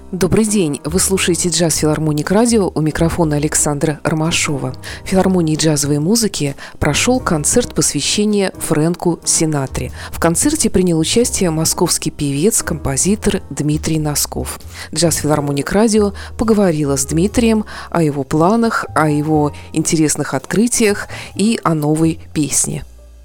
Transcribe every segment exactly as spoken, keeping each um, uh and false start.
Добрый день! Вы слушаете «Джаз Филармоник Радио», у микрофона Александра Ромашова. В филармонии джазовой музыки прошел концерт посвящения Фрэнку Синатре. В концерте принял участие московский певец, композитор Дмитрий Носков. «Джаз Филармоник Радио» поговорила с Дмитрием о его планах, о его интересных открытиях и о новой песне.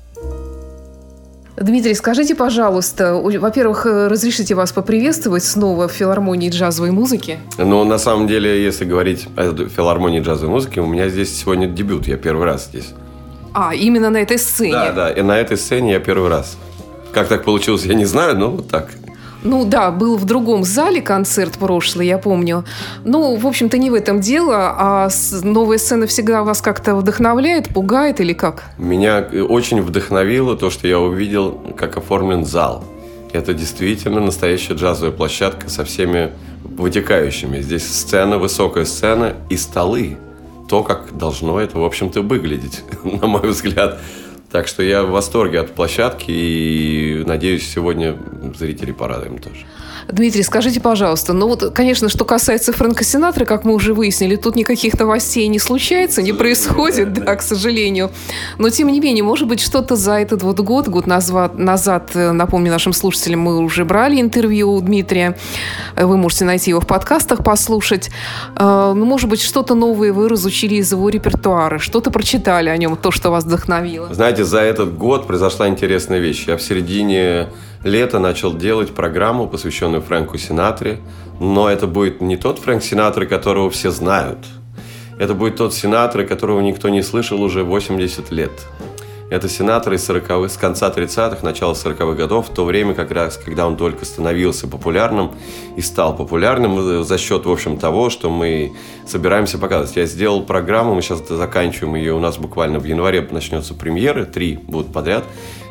Дмитрий, скажите, пожалуйста, во-первых, разрешите вас поприветствовать снова в филармонии джазовой музыки? Ну, на самом деле, если говорить о филармонии джазовой музыки, у меня здесь сегодня дебют, я первый раз здесь. А, именно на этой сцене? Да, да, и на этой сцене я первый раз. Как так получилось, я не знаю, но вот так. Ну да, был в другом зале концерт прошлый, я помню. Ну, в общем-то, не в этом дело, а новая сцена всегда вас как-то вдохновляет, пугает или как? Меня очень вдохновило то, что я увидел, как оформлен зал. Это действительно настоящая джазовая площадка со всеми вытекающими. Здесь сцена, высокая сцена и столы. То, как должно это, в общем-то, выглядеть, на мой взгляд. Так что я в восторге от площадки и, надеюсь, сегодня зрители порадуем тоже. Дмитрий, скажите, пожалуйста, ну вот, конечно, что касается Фрэнка Синатры, как мы уже выяснили, тут никаких новостей не случается, не происходит, да, да, к сожалению. Но, тем не менее, может быть, что-то за этот вот год, год назад, назад, напомню нашим слушателям, мы уже брали интервью у Дмитрия, вы можете найти его в подкастах, послушать. Ну, может быть, что-то новое вы разучили из его репертуара, что-то прочитали о нем, то, что вас вдохновило. Знаете, за этот год произошла интересная вещь. Я в середине лета начал делать программу, посвященную Фрэнку Синатре. Но это будет не тот Фрэнк Синатра, которого все знают. Это будет тот Синатра, которого никто не слышал уже восемьдесят лет. Это Синатра из сороковых, с конца тридцатых, начала сороковых годов, в то время, как раз, когда он только становился популярным и стал популярным за счет, в общем, того, что мы собираемся показывать. Я сделал программу, мы сейчас заканчиваем ее, у нас буквально в январе начнется премьеры, три будут подряд.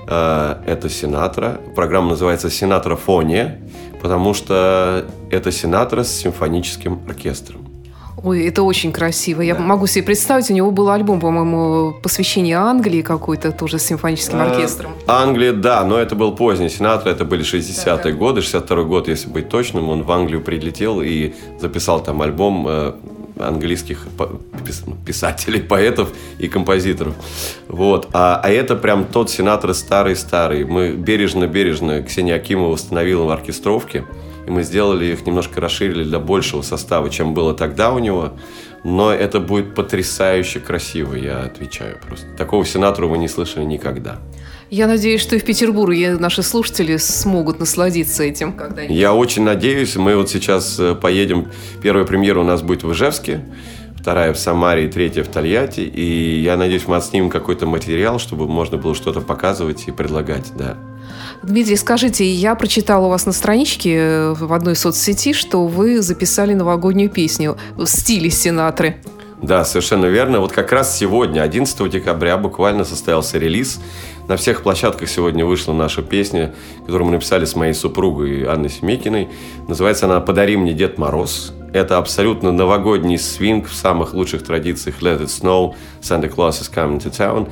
Это Синатра. Программа называется «Синатрофония», потому что это Синатра с симфоническим оркестром. Ой, это очень красиво. Я да. могу себе представить, у него был альбом, по-моему, посвящение Англии какой-то, тоже с симфоническим а, оркестром. Англия, да, но это был поздний Синатра, это были шестидесятые да, да. годы, шестьдесят второй год, если быть точным, он в Англию прилетел и записал там альбом э, английских писателей, поэтов и композиторов. Вот. А, а это прям тот Синатра старый-старый. Мы бережно-бережно, Ксения Акимова восстановила в оркестровке, и мы сделали их, немножко расширили для большего состава, чем было тогда у него. Но это будет потрясающе красиво, я отвечаю просто. Такого Синатру вы не слышали никогда. Я надеюсь, что и в Петербурге наши слушатели смогут насладиться этим когда-нибудь. Я очень надеюсь. Мы вот сейчас поедем. Первая премьера у нас будет в Ижевске, вторая в Самаре и третья в Тольятти. И я надеюсь, мы отснимем какой-то материал, чтобы можно было что-то показывать и предлагать, да. Дмитрий, скажите, я прочитала у вас на страничке в одной соцсети, что вы записали новогоднюю песню в стиле Синатры. Да, совершенно верно. Вот как раз сегодня, одиннадцатого декабря, буквально состоялся релиз. На всех площадках сегодня вышла наша песня, которую мы написали с моей супругой Анной Семекиной. Называется она «Подари мне, Дед Мороз». Это абсолютно новогодний свинг в самых лучших традициях «Let it snow», «Santa Claus is coming to town».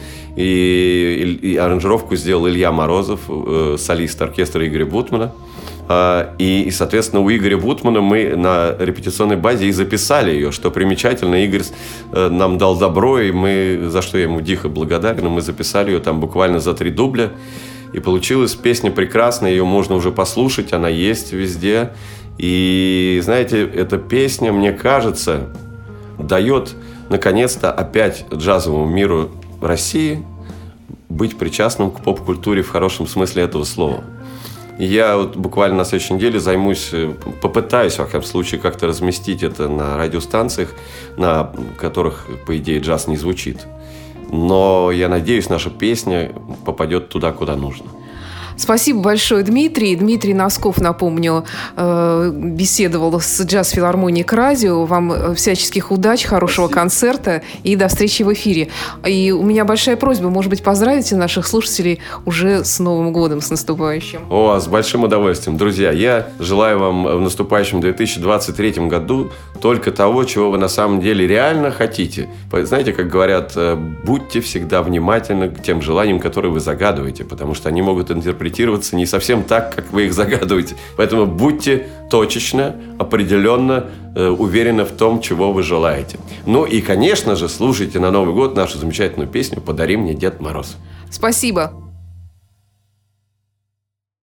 И, и, и аранжировку сделал Илья Морозов, э, солист оркестра Игоря Бутмана. И, и, соответственно, у Игоря Бутмана мы на репетиционной базе и записали ее, что примечательно. Игорь нам дал добро, и мы, за что я ему дико благодарен, мы записали ее там буквально за три дубля. И получилась песня прекрасная, ее можно уже послушать, она есть везде. И, знаете, эта песня, мне кажется, дает, наконец-то, опять джазовому миру России быть причастным к поп-культуре в хорошем смысле этого слова. Я вот буквально на следующей неделе займусь, попытаюсь, во всяком случае, как-то разместить это на радиостанциях, на которых, по идее, джаз не звучит. Но я надеюсь, наша песня попадет туда, куда нужно. Спасибо большое, Дмитрий. Дмитрий Носков, напомню, беседовал с «Джаз Филармоник Радио». Вам всяческих удач, хорошего Спасибо. Концерта и до встречи в эфире. И у меня большая просьба, может быть, поздравите наших слушателей уже с Новым годом, с наступающим. О, с большим удовольствием. Друзья, я желаю вам в наступающем две тысячи двадцать третьем году только того, чего вы на самом деле реально хотите. Знаете, как говорят, будьте всегда внимательны к тем желаниям, которые вы загадываете, потому что они могут интерпретировать интерпретироваться не совсем так, как вы их загадываете. Поэтому будьте точечно, определенно э, уверены в том, чего вы желаете. Ну и, конечно же, слушайте на Новый год нашу замечательную песню «Подари мне, Дед Мороз». Спасибо.